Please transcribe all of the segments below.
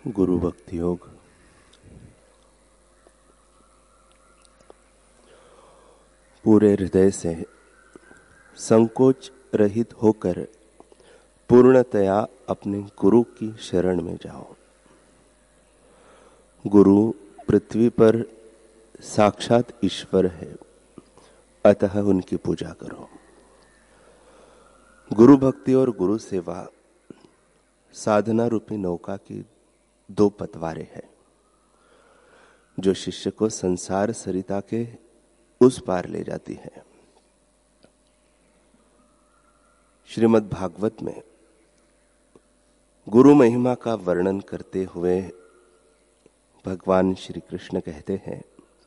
गुरु भक्ति योग। पूरे हृदय से संकोच रहित होकर पूर्णतया अपने गुरु की शरण में जाओ। गुरु पृथ्वी पर साक्षात ईश्वर है, अतः उनकी पूजा करो। गुरु भक्ति और गुरु सेवा साधना रूपी नौका की दो पतवारें हैं, जो शिष्य को संसार सरिता के उस पार ले जाती है। श्रीमद् भागवत में गुरु महिमा का वर्णन करते हुए भगवान श्री कृष्ण कहते हैं,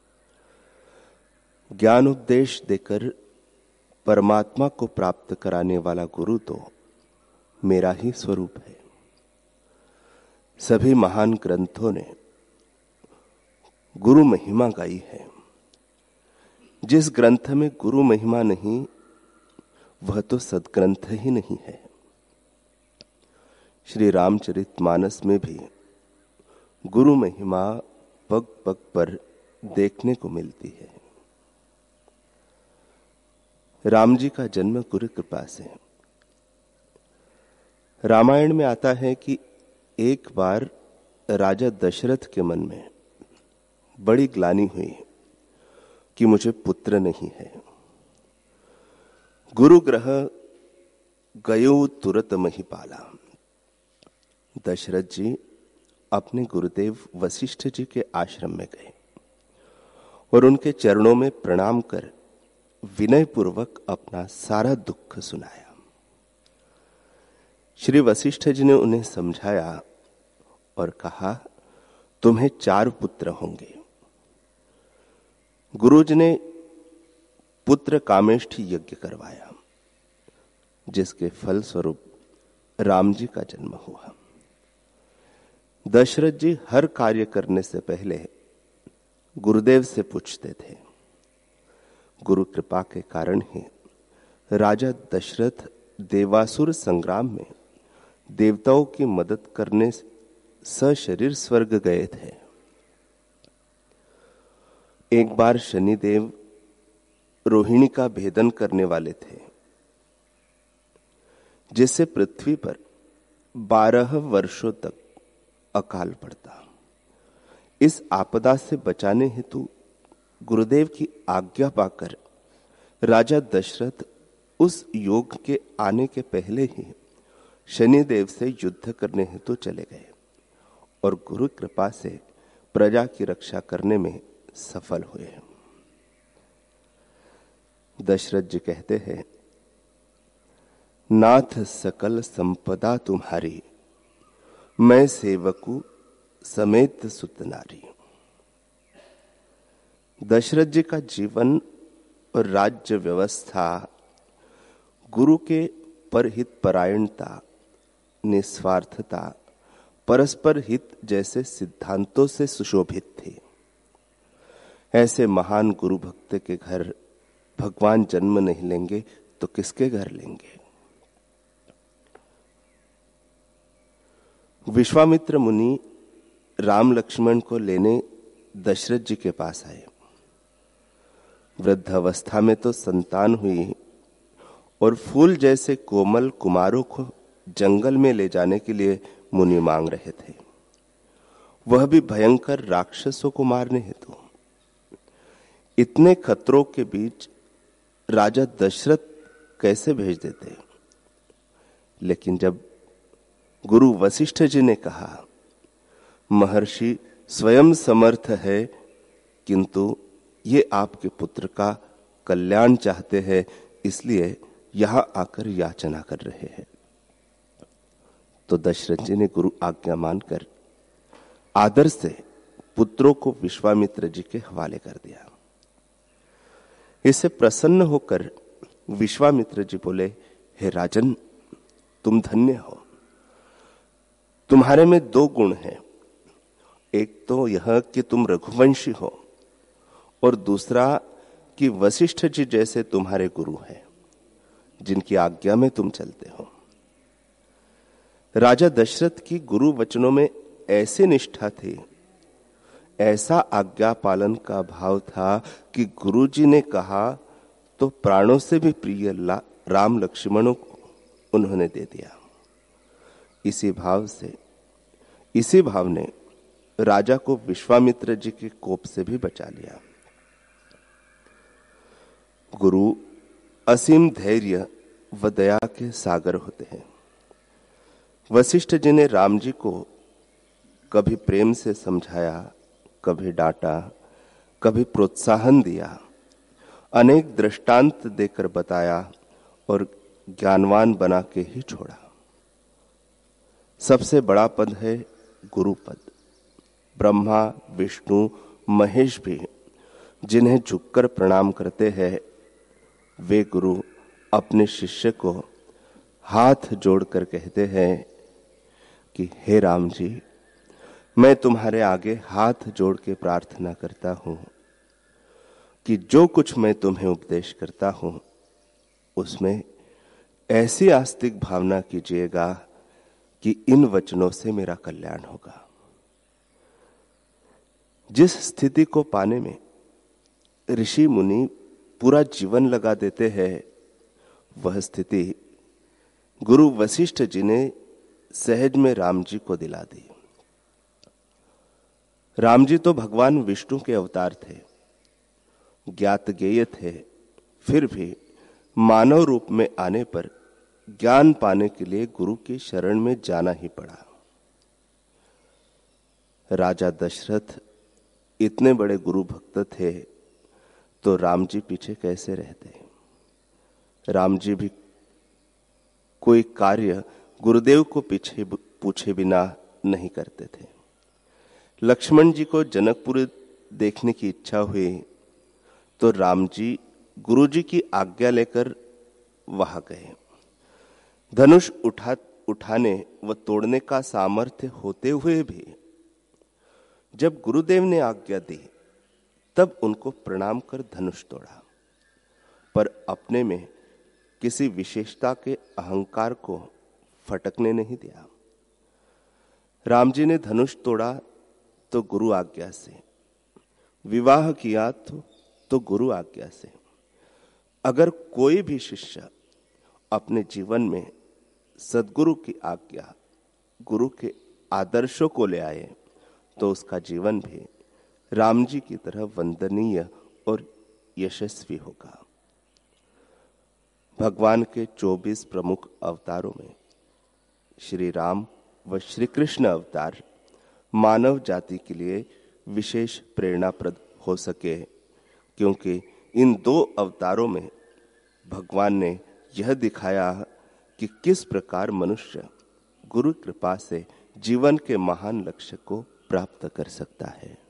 ज्ञान उपदेश देकर परमात्मा को प्राप्त कराने वाला गुरु तो मेरा ही स्वरूप है। सभी महान ग्रंथों ने गुरु महिमा गाई है। जिस ग्रंथ में गुरु महिमा नहीं, वह तो सद्ग्रंथ ही नहीं है। श्री रामचरितमानस में भी गुरु महिमा पग पग पर देखने को मिलती है। राम जी का जन्म गुरु कृपा से। रामायण में आता है कि एक बार राजा दशरथ के मन में बड़ी ग्लानि हुई कि मुझे पुत्र नहीं है। गुरु ग्रह गयो तुरत महिपाला। दशरथ जी अपने गुरुदेव वशिष्ठ जी के आश्रम में गए और उनके चरणों में प्रणाम कर विनय पूर्वक अपना सारा दुख सुनाया। श्री वशिष्ठ जी ने उन्हें समझाया और कहा, तुम्हें 4 पुत्र होंगे। गुरुजी ने पुत्र कामेष्ठी यज्ञ करवाया, जिसके फल स्वरूप राम जी का जन्म हुआ। दशरथ जी हर कार्य करने से पहले गुरुदेव से पूछते थे। गुरु कृपा के कारण ही राजा दशरथ देवासुर संग्राम में देवताओं की मदद करने सशरीर स्वर्ग गए थे। एक बार शनिदेव रोहिणी का भेदन करने वाले थे, जिससे पृथ्वी पर 12 वर्षों तक अकाल पड़ता। इस आपदा से बचाने हेतु गुरुदेव की आज्ञा पाकर राजा दशरथ उस योग के आने के पहले ही शनिदेव से युद्ध करने हेतु चले गए और गुरु कृपा से प्रजा की रक्षा करने में सफल हुए। दशरथ जी कहते हैं, नाथ सकल संपदा तुम्हारी, मैं सेवकू समेत सुत नारी। दशरथ जी का जीवन और राज्य व्यवस्था गुरु के परहित परायणता, निस्वार्थता, परस्पर हित जैसे सिद्धांतों से सुशोभित थी। ऐसे महान गुरु भक्त के घर भगवान जन्म नहीं लेंगे तो किसके घर लेंगे। विश्वामित्र मुनि राम लक्ष्मण को लेने दशरथ जी के पास आए। वृद्ध अवस्था में तो संतान हुई और फूल जैसे कोमल कुमारों को जंगल में ले जाने के लिए मुनि मांग रहे थे, वह भी भयंकर राक्षसों को मारने हेतु। इतने खतरों के बीच राजा दशरथ कैसे भेज देते। लेकिन जब गुरु वशिष्ठ जी ने कहा, महर्षि स्वयं समर्थ है, किंतु ये आपके पुत्र का कल्याण चाहते हैं, इसलिए यहां आकर याचना कर रहे हैं, तो दशरथ जी ने गुरु आज्ञा मानकर आदर से पुत्रों को विश्वामित्र जी के हवाले कर दिया। इससे प्रसन्न होकर विश्वामित्र जी बोले, हे राजन, तुम धन्य हो। तुम्हारे में 2 गुण हैं। एक तो यह कि तुम रघुवंशी हो और दूसरा कि वशिष्ठ जी जैसे तुम्हारे गुरु हैं, जिनकी आज्ञा में तुम चलते हो। राजा दशरथ की गुरु वचनों में ऐसी निष्ठा थी, ऐसा आज्ञा पालन का भाव था कि गुरुजी ने कहा तो प्राणों से भी प्रिय राम लक्ष्मणों को उन्होंने दे दिया। इसी भाव ने राजा को विश्वामित्र जी के कोप से भी बचा लिया। गुरु असीम धैर्य व दया के सागर होते हैं। वशिष्ठ जी ने राम जी को कभी प्रेम से समझाया, कभी डांटा, कभी प्रोत्साहन दिया, अनेक दृष्टांत देकर बताया और ज्ञानवान बना के ही छोड़ा। सबसे बड़ा पद है गुरु पद। ब्रह्मा, विष्णु, महेश भी जिन्हें झुककर प्रणाम करते हैं, वे गुरु अपने शिष्य को हाथ जोड़कर कहते हैं कि हे राम जी, मैं तुम्हारे आगे हाथ जोड़ के प्रार्थना करता हूं कि जो कुछ मैं तुम्हें उपदेश करता हूं उसमें ऐसी आस्तिक भावना कीजिएगा कि इन वचनों से मेरा कल्याण होगा। जिस स्थिति को पाने में ऋषि मुनि पूरा जीवन लगा देते हैं, वह स्थिति गुरु वशिष्ठ जी ने सहज में राम जी को दिला दी। राम जी तो भगवान विष्णु के अवतार थे, ज्ञात ज्ञेय थे, फिर भी मानव रूप में आने पर ज्ञान पाने के लिए गुरु की शरण में जाना ही पड़ा। राजा दशरथ इतने बड़े गुरु भक्त थे तो राम जी पीछे कैसे रहते? राम जी भी कोई कार्य गुरुदेव को पीछे पूछे बिना नहीं करते थे। लक्ष्मण जी को जनकपुर देखने की इच्छा हुई तो राम जी गुरु जी की आज्ञा लेकर वहां गए। धनुष उठाने व तोड़ने का सामर्थ्य होते हुए भी जब गुरुदेव ने आज्ञा दी तब उनको प्रणाम कर धनुष तोड़ा, पर अपने में किसी विशेषता के अहंकार को फटकने नहीं दिया। राम जी ने धनुष तोड़ा तो गुरु आज्ञा से, विवाह किया तो गुरु आज्ञा से। अगर कोई भी शिष्य अपने जीवन में सद्गुरु की आज्ञा, गुरु के आदर्शों को ले आए तो उसका जीवन भी राम जी की तरह वंदनीय और यशस्वी होगा। भगवान के 24 प्रमुख अवतारों में श्री राम व श्री कृष्ण अवतार मानव जाति के लिए विशेष प्रेरणाप्रद हो सके, क्योंकि इन दो अवतारों में भगवान ने यह दिखाया कि किस प्रकार मनुष्य गुरु कृपा से जीवन के महान लक्ष्य को प्राप्त कर सकता है।